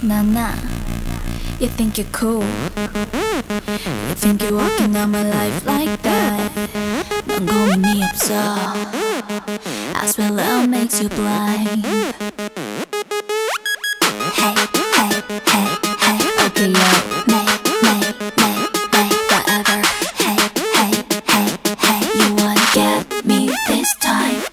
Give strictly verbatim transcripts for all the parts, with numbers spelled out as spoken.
Nana, you think you're cool. You think you're walking down my life like that. 넌 고민이 없어. I swear love makes you blind. Hey, hey, hey, hey, okay yo. May, may, may, may, whatever. Hey, hey, hey, hey, you wanna get me this time.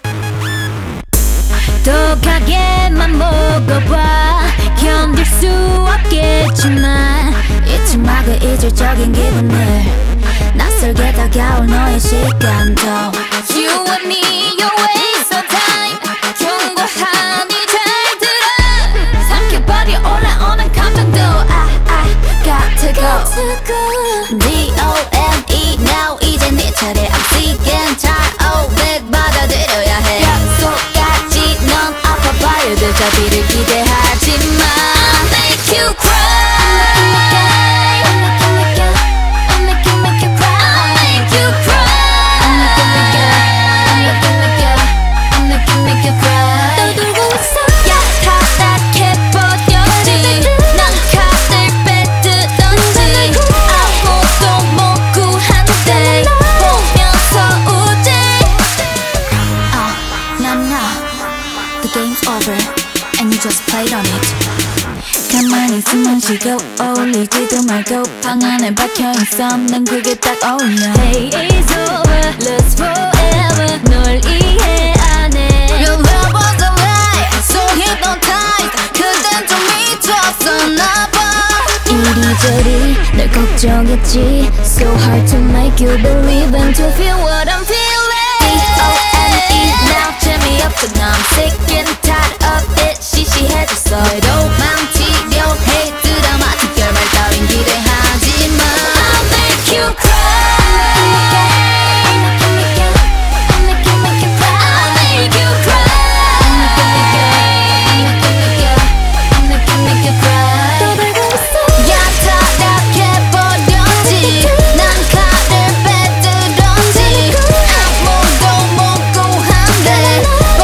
독하게만 먹어봐. 견딜 수 없겠지만 잊지 마 그 이질적인 기분을. 낯설게 다가올 너의 시간도. You and me, your waste of time. 경고하니 잘 들어. 삼켜버려 올라오는 감정도. I, I got to go. D O N E now 이제 네 차례. I'm sick and tired of it. 받아들여야 해. 약속같이 넌 아파봐요. 데자비를 기대하지마. I'll make you cry. The game's over and you just played on it. 가만히 있으면 쉬고 어울리지도 말고 방 안에 박혀있어 난 그게 딱 어울려. Day is over, lose forever. 널 이해 안 해. Your love was a lie, so hypnotized. 그땐 좀 미쳤었나봐. 이리저리 널 걱정했지. So hard to make you believe and to feel what I'm feeling. D O N E now 재미없어. I'm sick and tired of it. 시시해졌어. 로망치려 해. 드라마틱 결말 따윈 기대하지마. I'll make you cry. I'll make you, make you, make you cry. I'll make you cry. I'll make you, make you, make you cry. 떠들고 있어. 야타락해버렸지. 난 칼을 빼들었지. 아무도 못 구한대.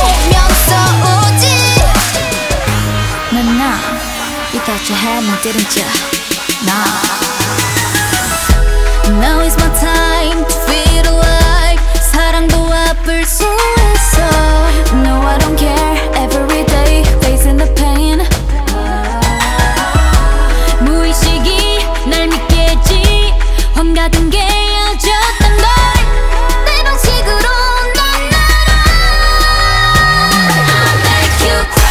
Nah, you thought you had me, didn't you? Nah. Now is my time to feel alive. 사랑도 아플 수 있어. No, I don't care. Every day facing the pain. 무의식이 날 믿게 했지. 황가든 게 헤어졌던 걸 내 방식으로 넌 알아. I'll make you cry.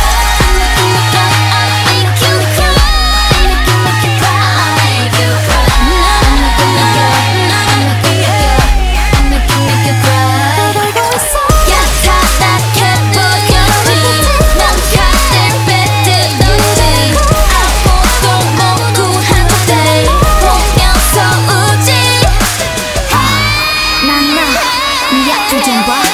난 나, 네 약점 좀 봐.